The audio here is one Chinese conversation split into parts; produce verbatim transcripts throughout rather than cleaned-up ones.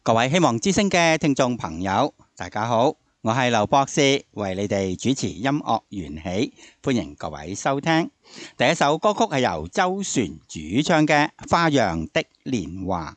各位希望之聲嘅聽眾朋友，大家好，我係劉博士，為你哋主持音樂緣起，歡迎各位收聽。第一首歌曲係由周璇主唱嘅《花樣的年華》。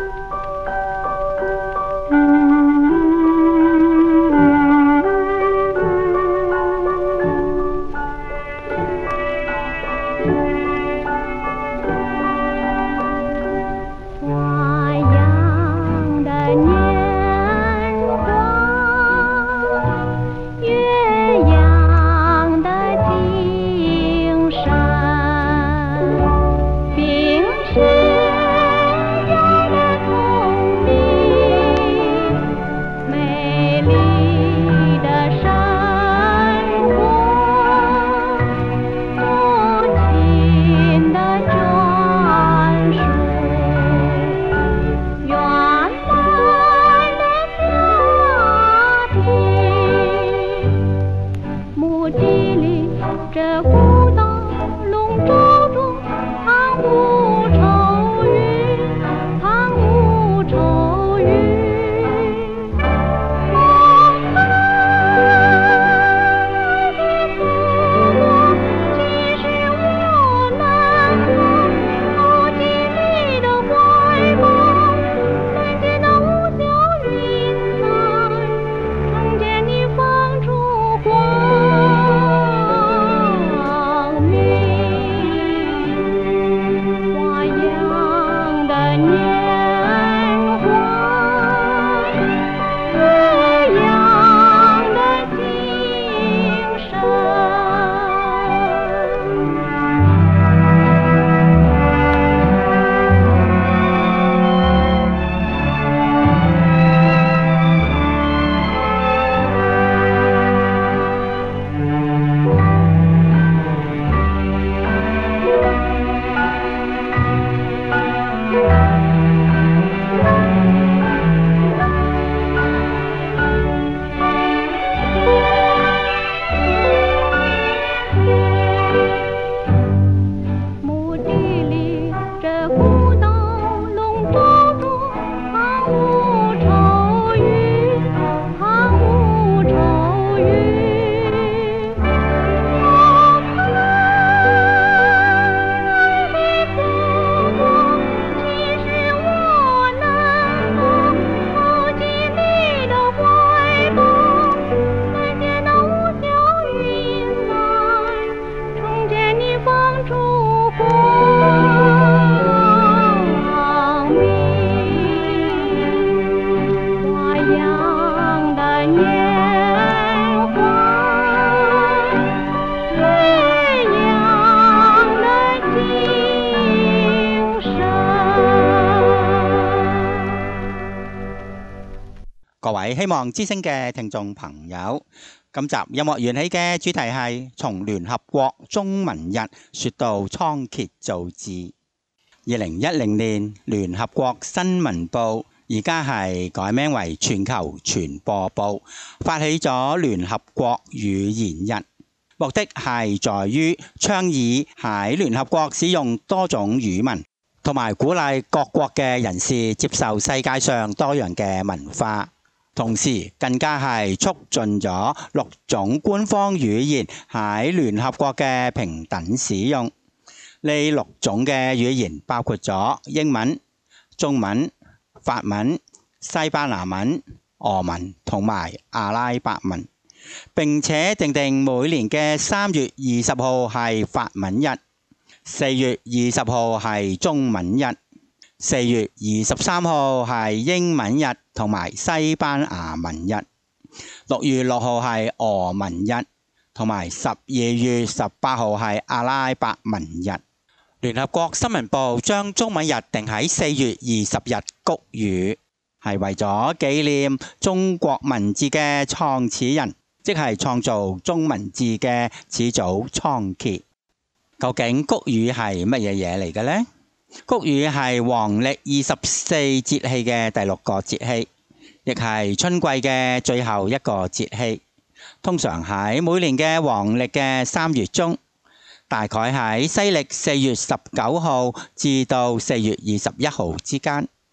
各位希望之聲嘅聽眾朋友，今集音樂緣起嘅主題係從聯合國中文日說到倉頡造字。二零一零年聯合國新聞報而家係改名為全球傳播報，發起咗聯合國語言日，目的係在於倡議喺聯合國使用多種語文，同埋鼓勵各國嘅人士接受世界上多樣嘅文化。同時更加係促進咗六種官方語言喺聯合國嘅平等使用。呢六種嘅語言包括咗英文、中文、法文、西班牙文、俄文同埋阿拉伯文。並且定定每年嘅三月二十號係法文日，四月二十號係中文日，四月二十三號係英文日同埋西班牙文日，六月六號係俄文日，同埋十二月十八號係阿拉伯文日。聯合國新聞報將中文日定喺四月二十日谷雨，係為咗紀念中國文字嘅創始人，即係創造中文字嘅始祖倉頡。究竟谷雨係乜嘢嘢嚟嘅呢？谷雨係黃曆二十四節氣嘅第六個節氣，亦係春季嘅最後一個節氣。通常喺每年嘅黃曆嘅三月中，大概喺西曆四月十九號至到四月二十一號之間。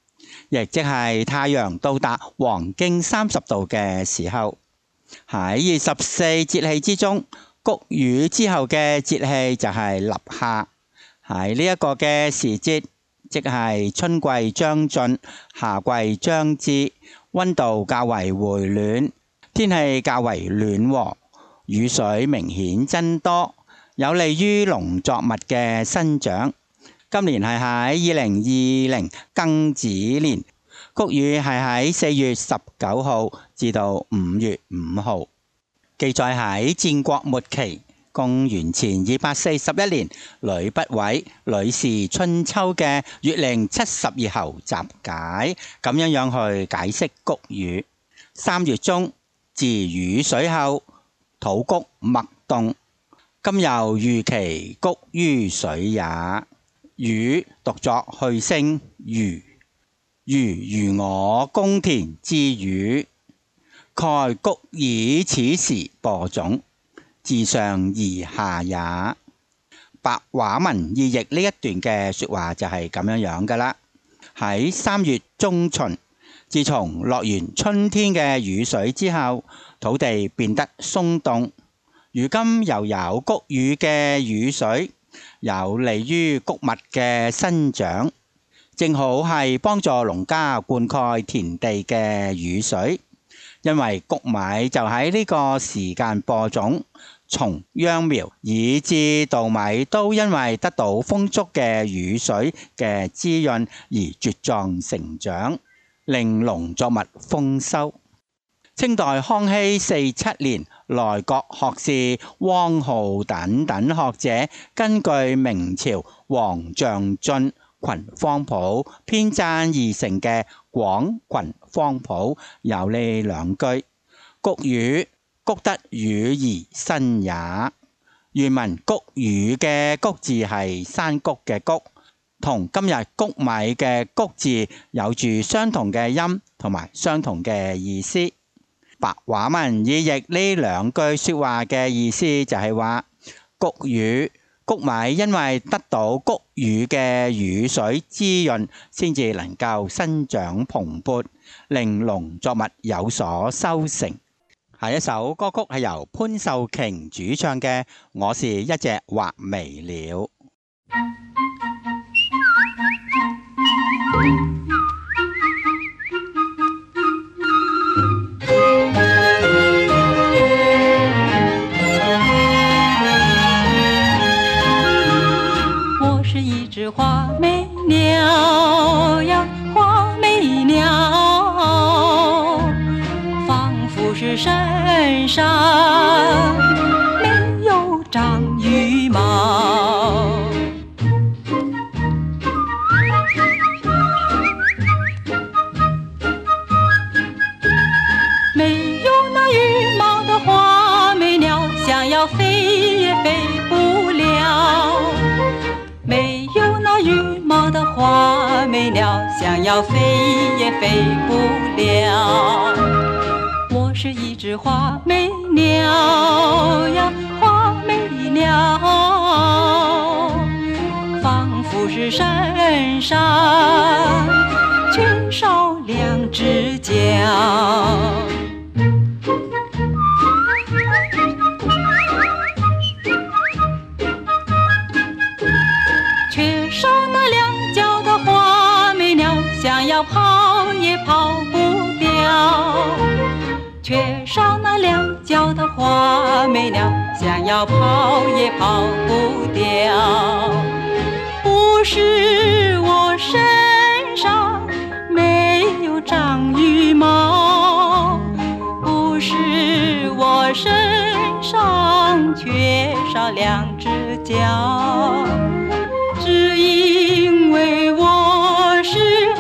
亦即係太陽到達黃經三十度嘅時候。喺二十四節氣之中，穀雨之後嘅節氣就係立夏。喺呢一個嘅時節，即係春季將盡，夏季將至，溫度較為回暖，天氣較為暖和，雨水明顯增多，有利於農作物嘅生長。今年係喺二零二零庚子年，穀雨係喺四月十九號至到五月五號。記載喺戰國末期，公元前二百四十一年，呂不韋《呂氏春秋》嘅月令七十二候集解，咁樣樣去解釋穀雨。三月中，自雨水後，土穀麥凍，今又預其穀於水也。雨讀作去聲如，如如我公田之雨，蓋穀以此時播種，自上而下也。白話文意譯呢一段嘅說話就係咁樣樣噶啦。喺三月中旬，自從落完春天嘅雨水之後，土地變得鬆動，如今又有穀雨嘅雨水，有利於穀物嘅生長，正好係幫助農家灌溉田地嘅雨水。因為穀米就喺呢個時間播種，從秧苗以至稻米都因為得到豐足嘅雨水嘅滋潤而茁壯成長，令農作物豐收。清代康熙四七年，內閣學士汪浩等等學者根據明朝王象進《群芳譜》編撰而成嘅《廣群芳譜》有呢兩句：穀雨，穀得雨而生也。原文穀雨嘅穀字係山谷嘅谷，同今日穀米嘅穀字有住相同嘅音同埋相同嘅意思。白話文意譯呢兩句說話嘅意思就係話，穀雨，穀米因為得到穀雨嘅雨水滋潤，先至能夠生長蓬勃，令農作物有所收成。下一首歌曲係由潘秀瓊主唱嘅《我是一隻畫眉鳥》。 画眉鳥呀，畫眉鳥，仿佛是身上沒有長羽毛。沒有那羽毛的畫眉鳥，想要飛也飛不了。沒有那羽毛的畫眉鳥，想要飛也飛不了。我是一隻畫眉鳥呀，畫眉鳥，仿佛是身上缺少兩隻腳。想要跑也跑不掉，缺少那兩腳的畫眉鳥，想要跑也跑不掉。不是我身上沒有長羽毛，不是我身上缺少兩隻腳，只因為我是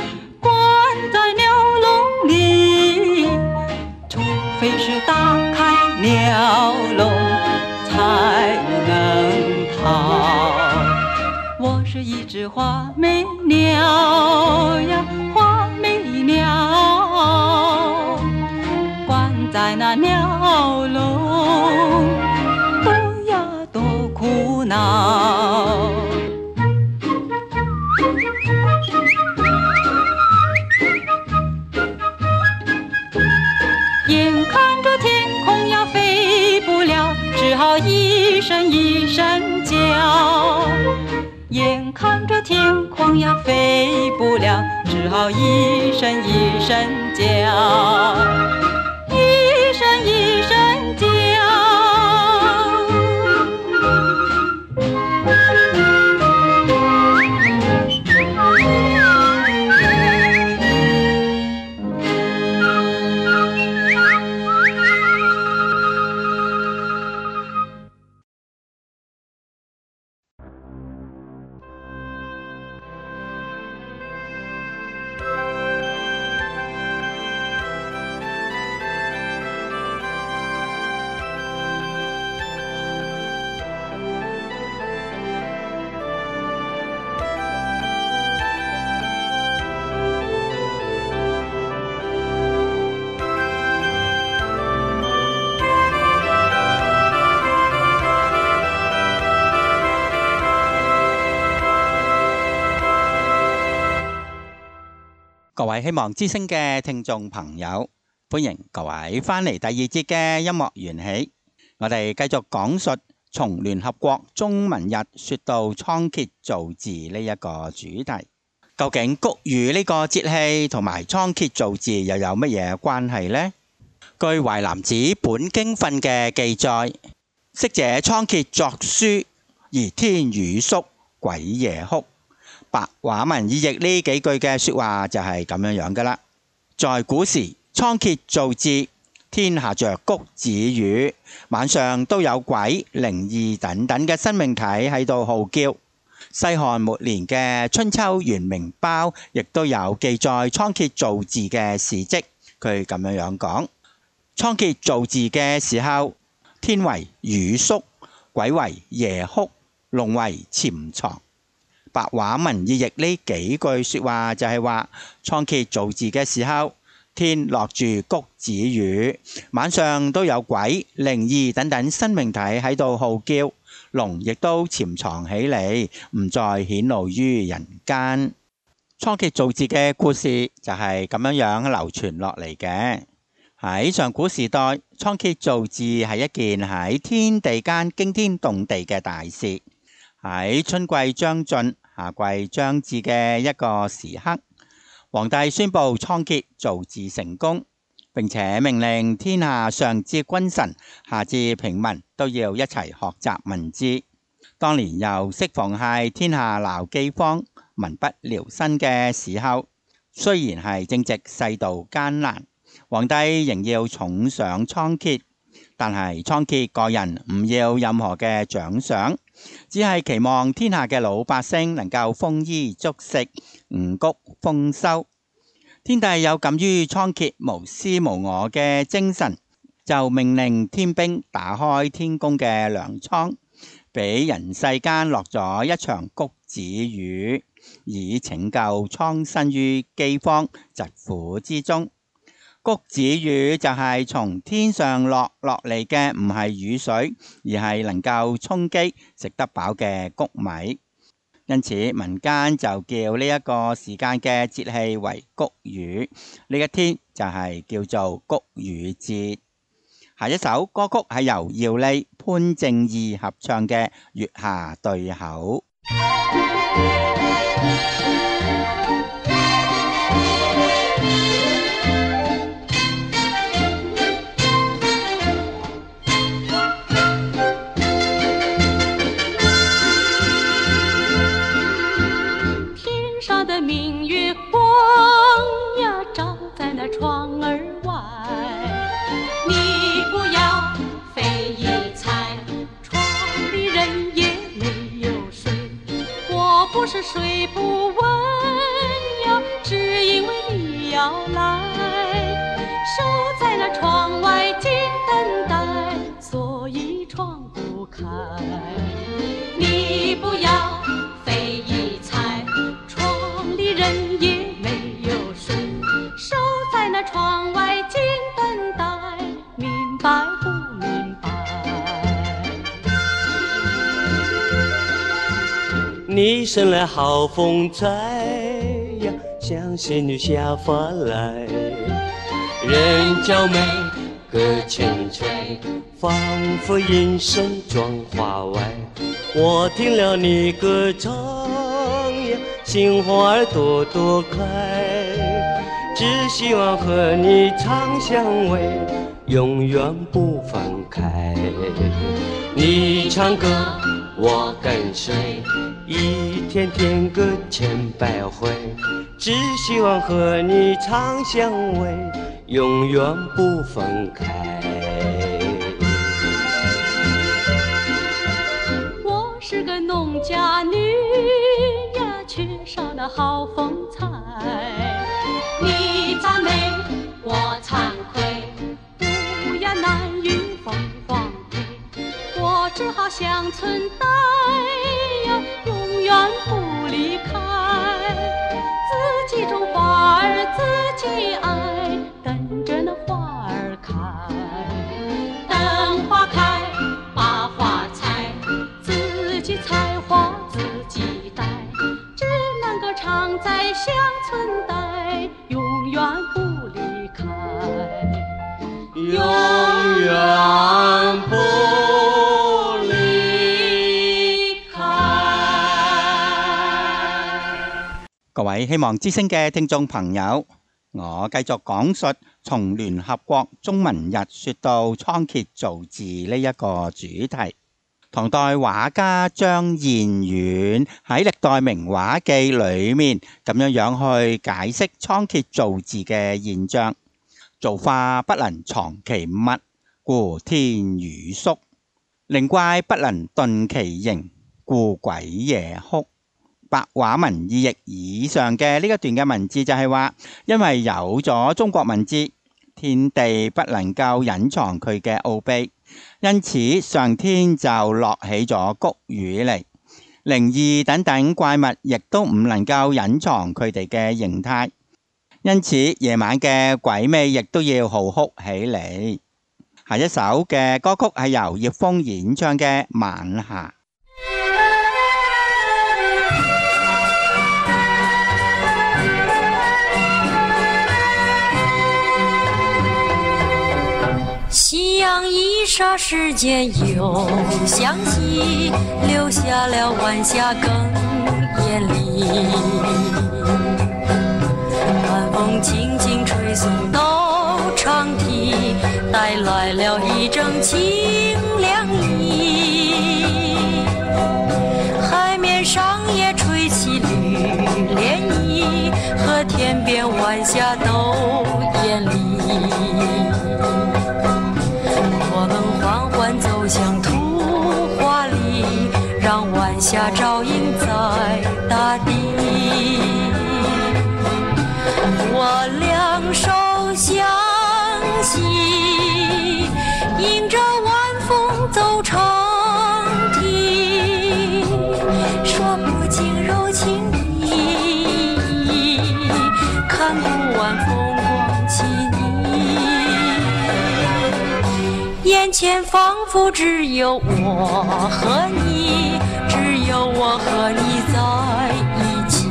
非是打開鳥籠才能逃。我是一隻畫眉鳥呀，畫眉鳥，關在那鳥籠，多呀多苦惱。 看着天空呀飞不了，只好一声一声叫，一声一声叫。 各位希望之聲嘅聽眾朋友，歡迎各位翻嚟第二節嘅音樂緣起。我哋繼續講述從聯合國中文日說到倉頡造字呢一個主題。究竟谷雨呢個節氣同埋倉頡造字又有乜嘢關係呢？據《淮南子·本經訓》嘅記載，昔者倉頡作書，而天雨粟，鬼夜哭。白話文意譯呢幾句嘅說話就係咁樣樣噶啦。在古時，倉頡造字，天下着谷子雨，晚上都有鬼、靈異等等嘅生命體喺度號叫。西漢末年嘅《春秋元明包》亦都有記載倉頡造字嘅事蹟。佢咁樣樣講：倉頡造字嘅時候，天為雨粟，鬼為夜哭，龍為潛藏。白話文意譯呢幾句說話就係話，倉頡造字嘅時候，天落住谷子雨，晚上都有鬼、靈異等等生命體喺度號叫，龍亦都潛藏起嚟，唔再顯露於人間。倉頡造字嘅故事就係咁樣樣流傳落嚟嘅。喺上古時代，倉頡造字係一件喺天地間驚天動地嘅大事。喺春季將盡、夏季將至嘅一個時刻，皇帝宣布倉頡造字成功，並且命令天下上至君臣、下至平民都要一齊學習文字。當年又適逢係天下鬧饑荒、民不聊生嘅時候，雖然係正值世道艱難，皇帝仍要重賞倉頡，但係倉頡個人唔要任何嘅獎賞，只係期望天下嘅老百姓能夠豐衣足食、五穀豐收。天帝有感於倉頡無私無我嘅精神，就命令天兵打開天宮嘅糧倉，俾人世間落咗一場谷子雨，以拯救蒼生於饑荒疾苦之中。谷子雨就係從天上落落嚟嘅，唔係雨水，而係能夠充飢食得飽嘅谷米。因此民間就叫呢一個時間嘅節氣為谷雨，呢一天就係叫做谷雨節。下一首歌曲係由姚莉、潘正義合唱嘅《月下對口》。 窗儿外，你不要费一猜，窗里人也没有睡。我不是睡不稳呀，只因为你要来，守在那窗外静等待，所以窗不开。你不要费一猜，窗里人也没有睡。守在那窗外静等待，明白不明白？ 你生来好风采呀，像仙女下凡来，人娇美歌轻吹，仿佛隐身妆花外。我听了你歌唱， 呀，心花儿朵朵开，只希望和你长相偎，永远不分开。你唱歌我跟随，一天天个千百回，只希望和你长相偎，永远不分开。 我是个农家女呀，缺少了好风采。你赞美我惭愧，不言难与凤凰配。我只好像存待呀，永远不离开。自己种花儿自己爱，等着那花儿开。等花开把花采，自己采花自己戴，只能够常在乡村待，永远不离开， 永远不離開。 各位希望之聲嘅聽眾朋友，我繼續講述從聯合國中文日說到倉頡造字呢一個主題。唐代畫家張彥遠喺歷代名畫記裏面咁樣樣去解釋倉頡造字嘅現象。造化不能藏其物，故天雨粟；靈怪不能遁其形，故鬼夜哭。白話文意譯以上嘅呢一段嘅文字就係話，因為有咗中國文字，天地不能夠隱藏佢嘅奧秘，因此上天就落起咗谷雨嚟，靈異等等怪物亦都唔能夠隱藏佢哋嘅形態，因此夜晚嘅鬼魅亦都要號哭起嚟。下一首嘅歌曲係由葉楓演唱嘅《晚霞》。 夕阳一霎时间又向西，留下了晚霞更艳丽。晚风轻轻吹送到长堤，带来了一阵清凉意。海面上也吹起绿涟漪，和天边晚霞都艳丽。我们缓缓走向图画里，让晚霞照映在大地。我两手相系，迎着晚风走长堤，说不尽柔情蜜意，看不完风光旖旎。眼前仿佛只有我和你，只有我和你在一起。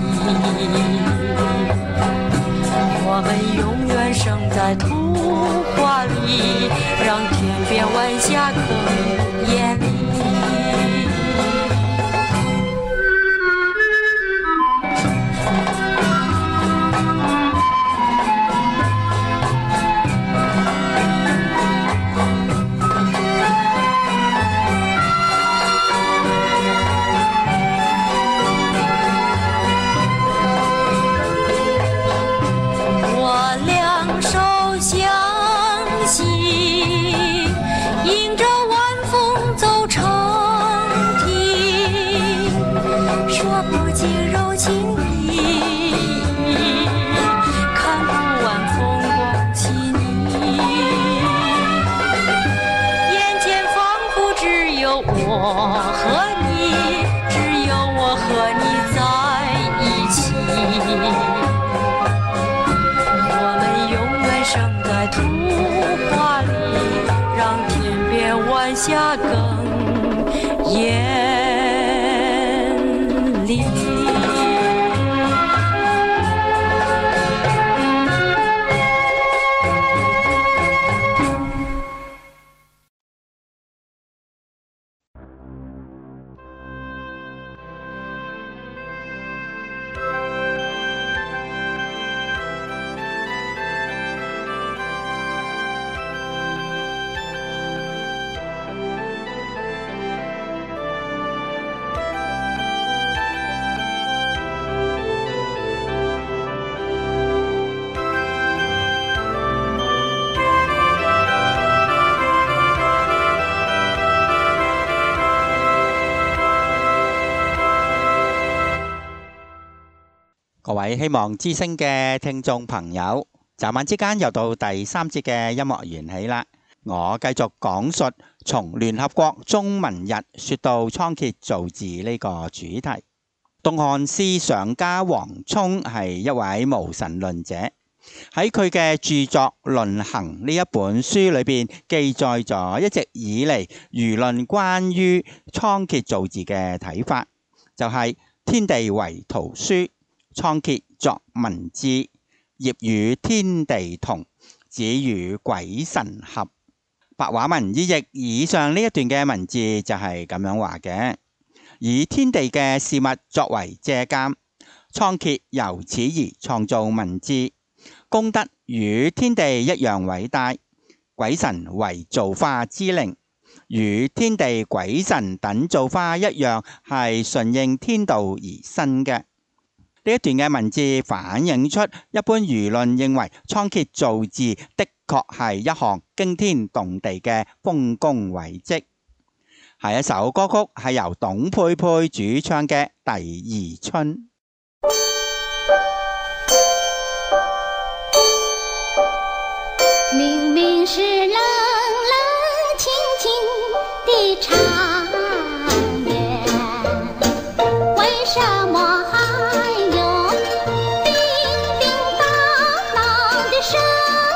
我们永远生在图画里，让天边晚霞更艳丽。迎着晚风走长堤，说不尽柔情蜜意，看不完风光旖旎。眼前仿佛只有我和你，只有我和你在一起。我们永远生在图画里，让天边晚霞更艳丽。 各位希望之聲嘅聽眾朋友，眨眼之間又到第三節嘅音樂緣起啦。我繼續講述從聯合國中文日說到倉頡造字呢個主題。東漢思想家王充係一位無神論者，喺佢嘅著作《論衡》呢一本書裏邊記載咗一直以嚟輿論關於倉頡造字嘅睇法，就係、是、天地為圖書，倉頡作文字，業與天地同，子與鬼神合。白話文意譯以上呢一段嘅文字就係咁樣話嘅，以天地嘅事物作為借鑑，倉頡由此而創造文字，功德與天地一樣偉大。鬼神為造化之靈，與天地鬼神等造化一樣，係順應天道而生嘅。呢一段嘅文字反映出一般輿論認為倉頡造字的確係一項驚天動地嘅豐功偉績。下一首歌曲係由董佩佩主唱嘅《第二春》。 明明是冷冷清清的長夜，為什麼還有叮叮當當的聲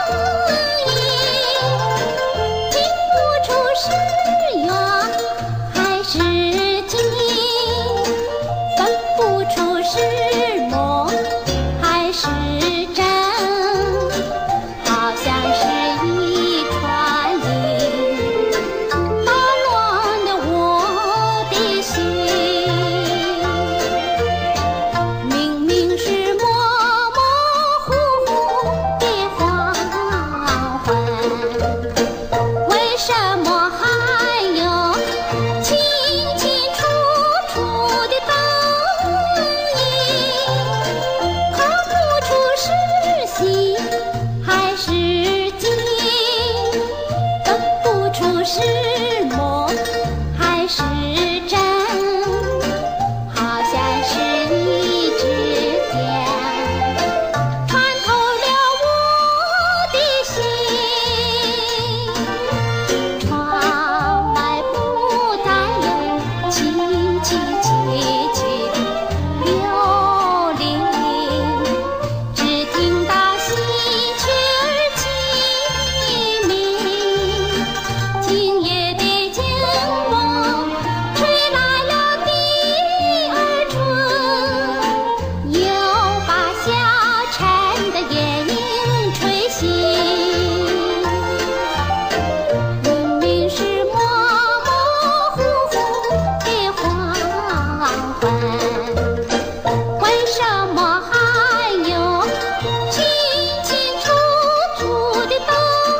音？聽不出是怨還是驚，分不出是夢還是真，好像是一串音打亂了我的心。明明是模模糊糊的黃昏，為什麼還有清清楚楚的燈影？看不出是喜還是驚，分不出是夢還是真，好像是一支箭穿透了我的心。窗外不再有凄凄凄凄的柳林，只聽到喜鵲兒淒鳴。今夜的清風吹來了第二春，又把小城的夜鶯吹醒。明明是模模糊糊的黃昏，為什麼還有清清楚楚的燈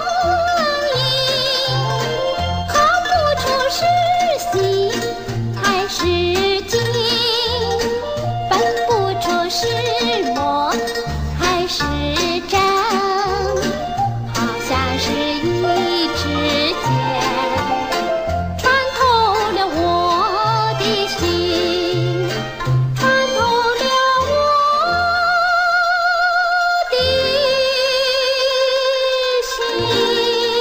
影？看不出是喜還是驚，分不出是夢還是真，好像是一支箭穿透了我的心，穿透了我的心。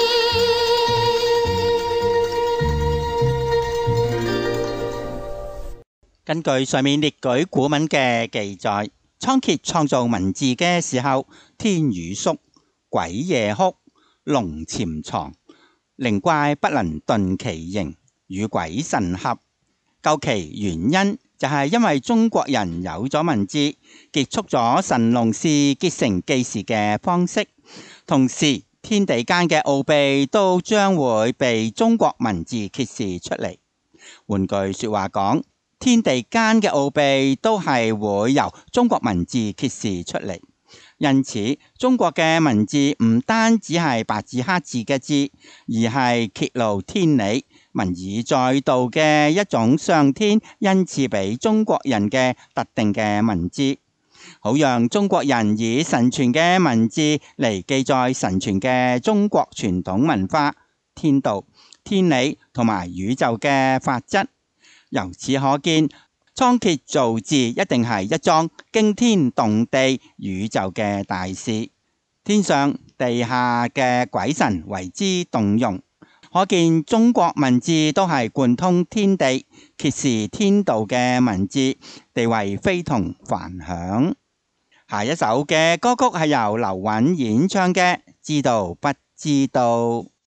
根據上面列舉古文嘅記載，倉頡創造文字嘅時候，天雨粟，鬼夜哭，龍潛藏，靈怪不能遁其形，與鬼神合。究其原因就係因為中國人有咗文字，結束咗神農氏結成記事嘅方式，同時天地間嘅奧秘都將會被中國文字揭示出嚟。換句說話講，天地間嘅奧秘都係會由中國文字揭示出嚟，因此中國嘅文字唔單只係白紙黑字嘅字，而係揭露天理、文以載道嘅一種上天恩賜俾中國人嘅特定嘅文字，好讓中國人以神傳嘅文字嚟記載神傳嘅中國傳統文化、天道、天理同埋宇宙嘅法則。由此可見， 倉頡造字一定係一樁驚天動地宇宙嘅大事，天上地下嘅鬼神為之動容，可見中國文字都係貫通天地、揭示天道嘅文字，地位非同凡響。下一首嘅歌曲係由劉韻演唱嘅《知道不知道》。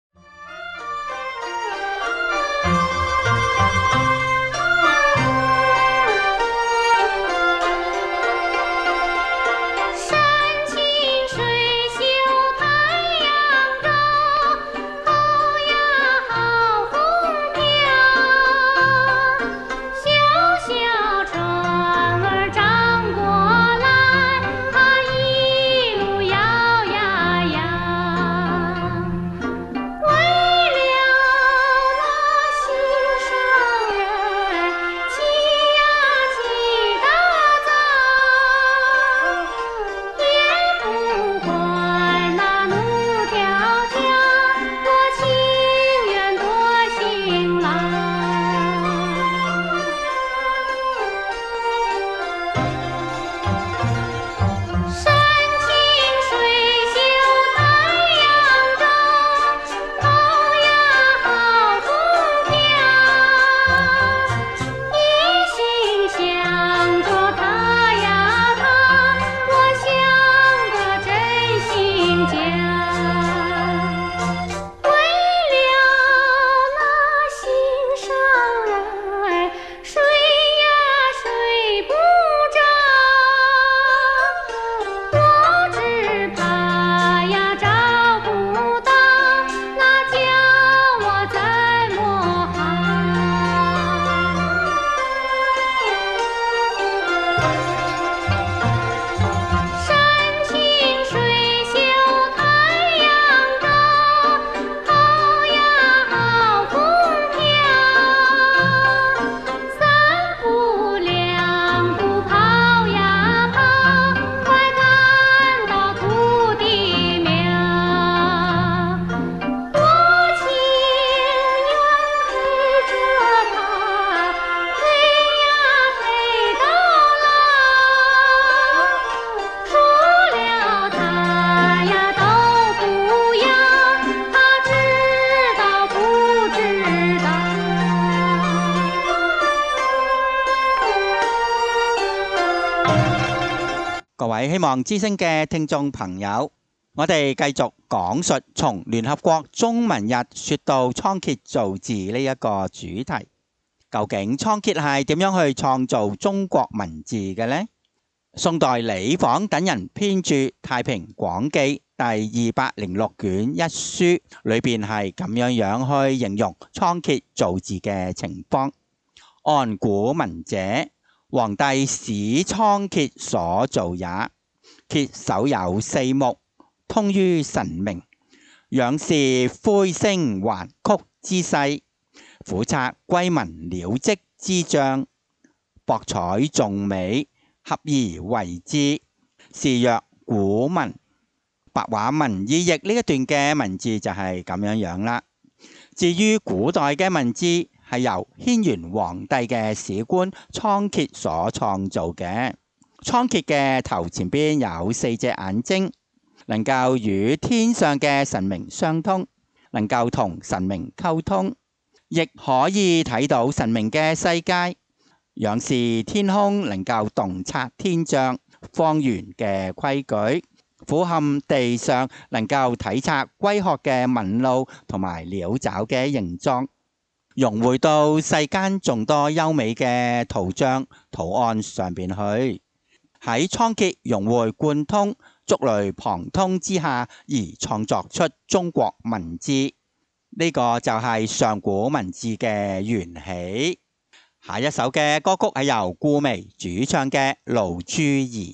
各位希望之聲嘅聽眾朋友，我哋繼續講述從聯合國中文日說到倉頡造字呢一個主題。究竟倉頡係點樣去創造中國文字嘅呢？宋代李昉等人編著《太平廣記》第二百零六卷一書，裏邊係咁樣樣去形容倉頡造字嘅情況。按古文者，皇帝使倉頡所造也。頡首有四目，通於神明，仰視魁星環曲之勢，俯察龜紋鳥跡之象，博采眾美，合而為之，是曰古文。白話文意譯呢一段嘅文字就係咁樣樣啦。至於古代嘅文字，係由軒轅皇帝嘅史官倉頡所創造嘅。倉頡嘅頭前邊有四隻眼睛，能夠與天上嘅神明相通，能夠同神明溝通，亦可以睇到神明嘅世界。仰視天空，能夠洞察天象、方圓嘅規矩；俯瞰地上，能夠體察龜殼嘅紋路同埋鳥爪嘅形狀，融匯到世間眾多優美嘅圖像圖案上邊去。喺倉頡融會貫通、觸類旁通之下而創作出中國文字，呢、這個就係上古文字嘅緣起。下一首嘅歌曲係由顧媚主唱嘅《露珠兒》。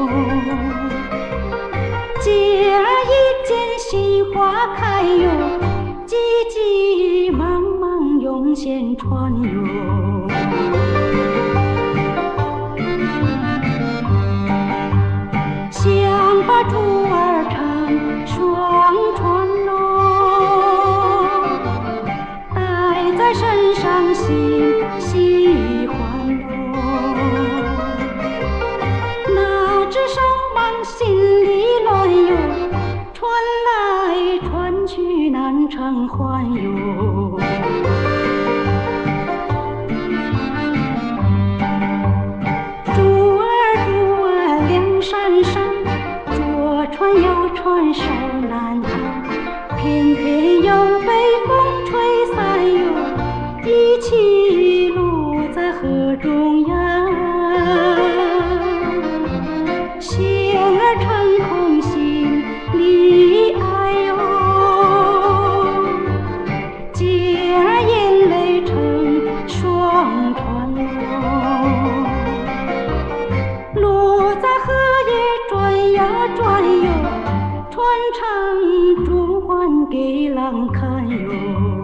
花开哟。 线穿越。想把珠儿成双船喽，带在身上喜喜欢喽。那只手忙心里乱哟，传来传去难成欢哟。珠儿珠儿两闪闪，左穿右穿手难逃，偏偏又被风吹散哟，一起落在河中央。仙儿成空心里爱哟，姐儿眼泪成双船哟，落在河也转呀转哟，船长珠还给郎看哟。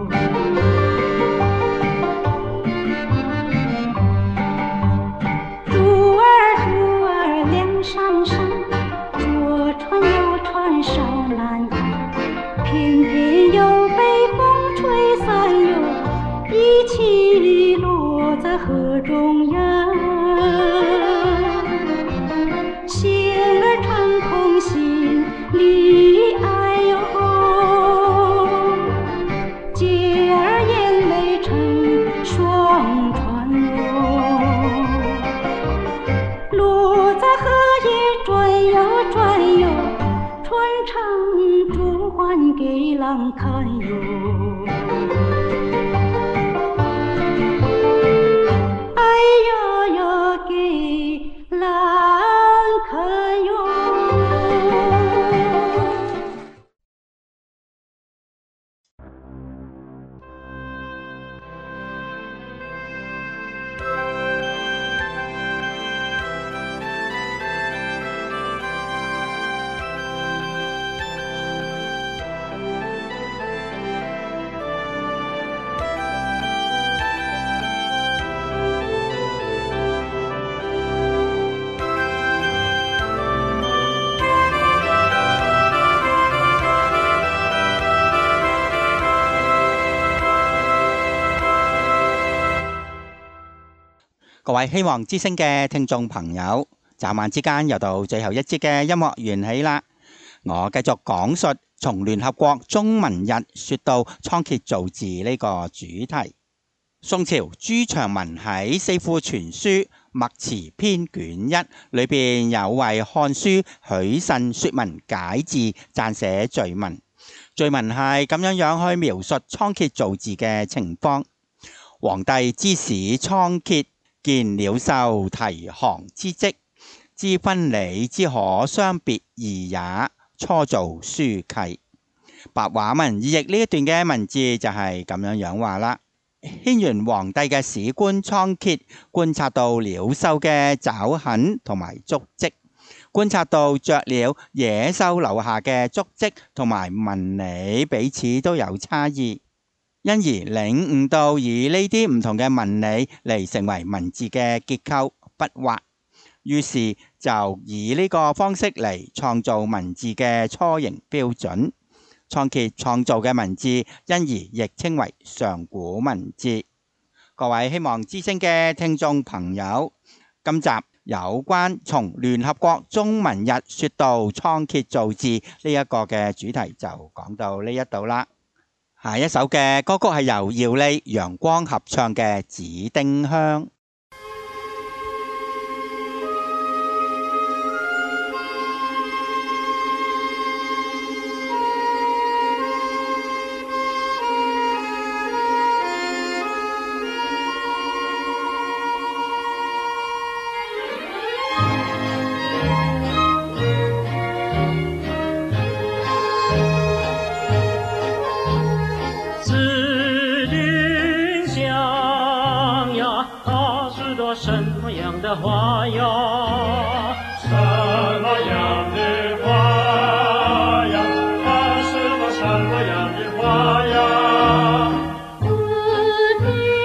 珠儿珠儿两闪闪，左穿右穿手难逃，偏偏又被风吹散哟，一起落在河中央。仙儿成空心里爱哟，姐儿眼泪成双船哟，落在河也转呀转哟，船长珠还给郎看哟。哎呀呀，给郎看哟。 各位希望之聲嘅聽眾朋友，眨眼之間又到最後一節嘅音樂緣起啦。我繼續講述從聯合國中文日說到倉頡造字呢個主題。宋朝朱長文喺《四庫全書·墨詞篇卷一》裏邊有為《漢書》許慎說文解字撰寫序文，序文係咁樣樣去描述倉頡造字嘅情況。皇帝之使倉頡，見鳥獸題行之跡，知分理之可相別異也，初造書契。白話文意譯呢一段嘅文字就係咁樣樣話啦。軒轅皇帝嘅史官倉頡觀察到鳥獸嘅爪痕同埋足跡，觀察到雀鳥、野獸留下嘅足跡同埋紋理彼此都有差異，因而領悟到以呢啲唔同嘅紋理嚟成為文字嘅結構筆畫，於是就以呢個方式嚟創造文字嘅雛形標準。倉頡創造嘅文字因而亦稱為上古文字。各位希望之聲嘅聽眾朋友，今集有關從聯合國中文日說到倉頡造字呢一個嘅主題就講到呢一度啦。下一首嘅歌曲係由姚莉、陽光合唱嘅《紫丁香》。 什么样的花呀？什么样的花呀？它是个什么样的花呀？ 紫丁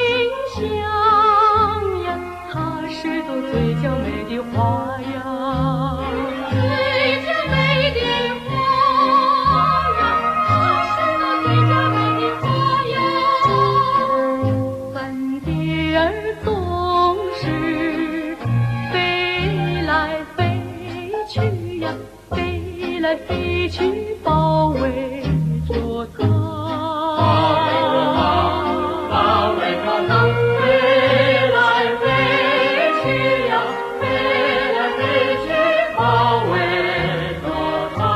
去包围着它， 包围着它，飞来飞去呀，飞来飞去，包围着它。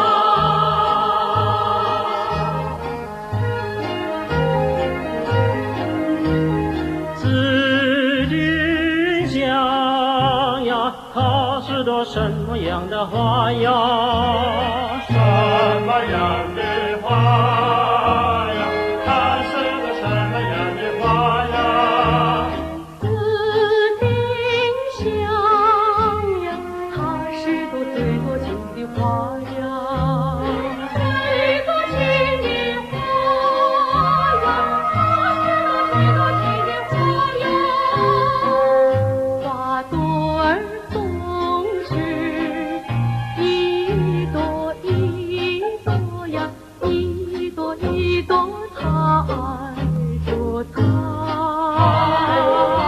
紫丁香呀，它是朵什么样的花呀？什么样的花呀？它是个什么样的花呀？ 紫丁香呀，它是朵最多情的花呀，最多情的花呀，它是朵最多情的花呀。花朵儿总是一朵一朵呀，一朵一朵它爱着它， 爱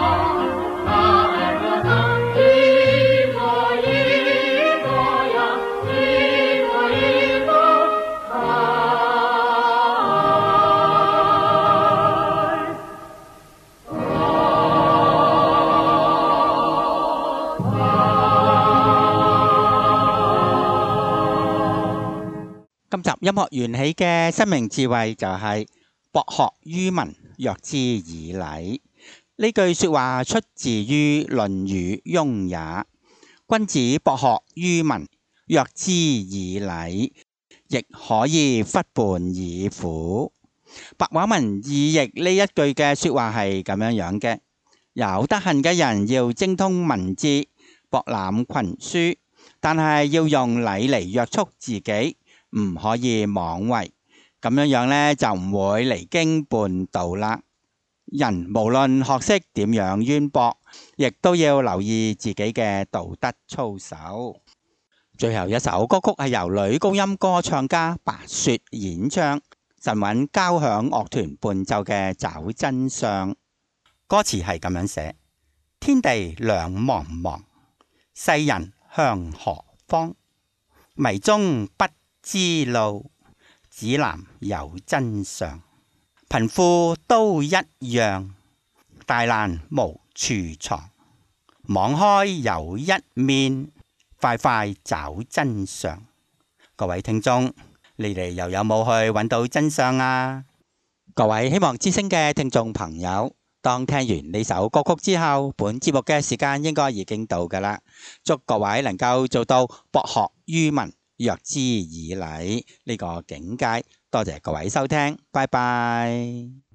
着它，一朵一朵呀，一朵一朵今集音樂緣起嘅生命智慧就係博學於文，約之以禮。呢句說話出自於《論語·雍也》，君子博學於文，約之以禮，亦可以忽伴爾乎。白話文意譯呢一句嘅說話係咁樣樣嘅：有德行嘅人要精通文字，博覽群書，但係要用禮嚟約束自己。唔可以妄為，咁樣樣呢就唔會離經叛道啦。人無論學識點樣淵博，亦都要留意自己嘅道德操守。最後一首歌曲係由女高音歌唱家白雪演唱，神韻交響樂團伴奏嘅《找真相》。歌詞係咁樣寫：天地兩茫茫，世人向何方？迷蹤不知路，指南有真相。貧富都一樣，大難無處藏。網開有一面，快快找真相。各位聽眾，你哋又有冇去揾到真相啊？各位希望之聲嘅聽眾朋友，當聽完呢首歌曲之後，本節目嘅時間應該已經到㗎啦。祝各位能夠做到博學於文，約之以禮呢個境界。多謝各位收聽，拜拜。